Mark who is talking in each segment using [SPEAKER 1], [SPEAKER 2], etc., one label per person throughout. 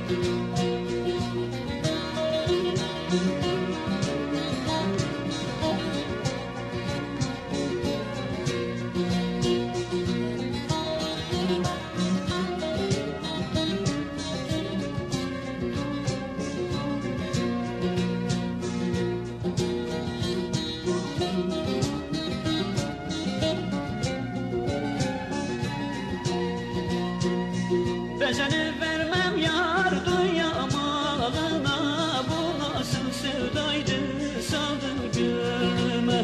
[SPEAKER 1] Ben seni vermem yar dünya malına, bu nasıl sevdaydı saldın gönlüme.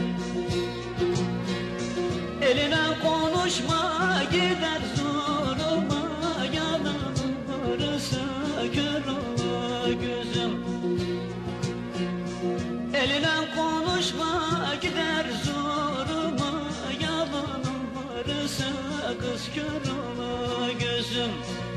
[SPEAKER 1] Eline konuşma gider zoruma, yalanın varsa kör ola gözüm. Eline konuşma gider zoruma, yalanın varsa kız kör ola gözüm.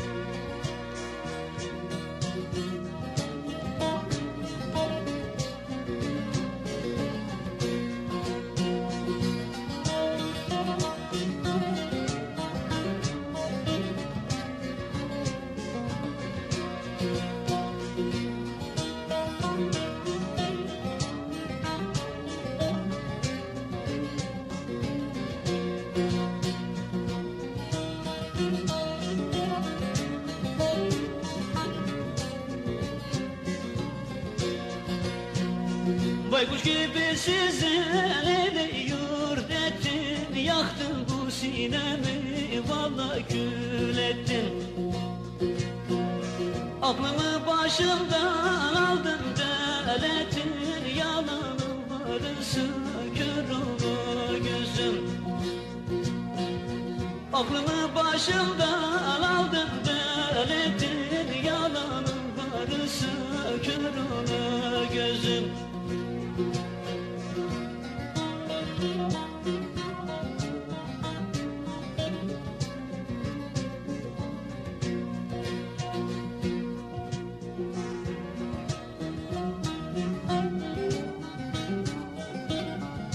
[SPEAKER 1] Baykuş gibi sizleri yurt ettin, yaktın bu sinemi, vallahi kül ettin. Aklımı başımdan aldın delettin, yalanın varsa kör ola gözüm. Aklımı başımdan aldın delettin,